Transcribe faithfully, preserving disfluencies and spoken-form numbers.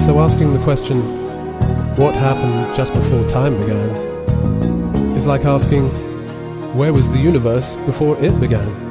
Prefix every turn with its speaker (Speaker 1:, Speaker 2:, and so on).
Speaker 1: So asking the question, what happened just before time began, is like asking, where was the universe before it began?